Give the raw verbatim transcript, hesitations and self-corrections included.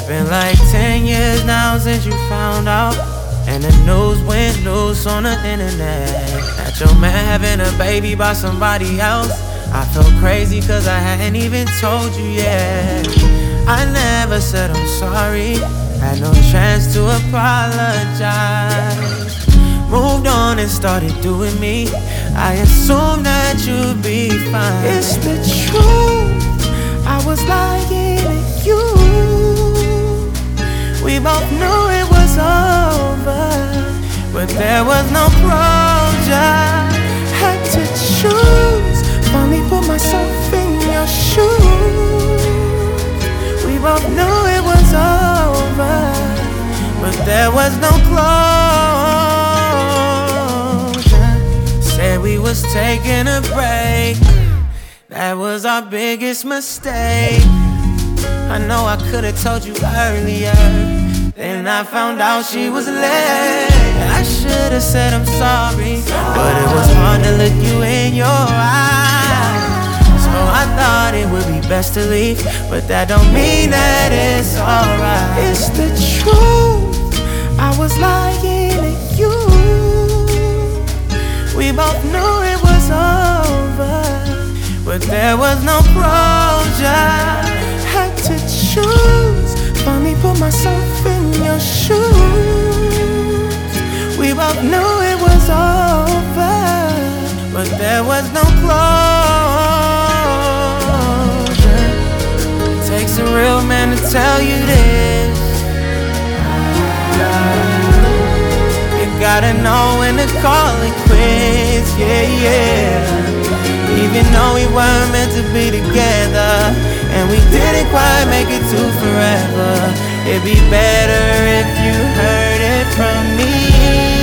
been like ten years now since you found out, and the news went loose on the internet that your man having a baby by somebody else. I felt crazy cause I hadn't even told you yet. I never said I'm sorry, had no chance to apologize. Moved on and started doing me, I assumed that you'd be fine. It's the truth, I was lying to you. We both knew it was over, but there was no closure. Had to choose, finally put myself in your shoes. We both knew it was over, but there was no closure. Said we was taking a break, that was our biggest mistake. I know I could've told you earlier, then I found out she was late. I should've said I'm sorry, but it was hard to look you in your eyes. So I thought it would be best to leave, but that don't mean that it's alright. It's the truth, I was lying to you. We both knew it was over, but there was no closure. Had to choose, finally put myself in your shoes. We both knew it was over, but there was no closure. Takes a real man to tell you this. You gotta know when to call it quits, yeah, yeah. Even though we weren't meant to be together, and we didn't quite make it to forever, it'd be better if you heard it from me.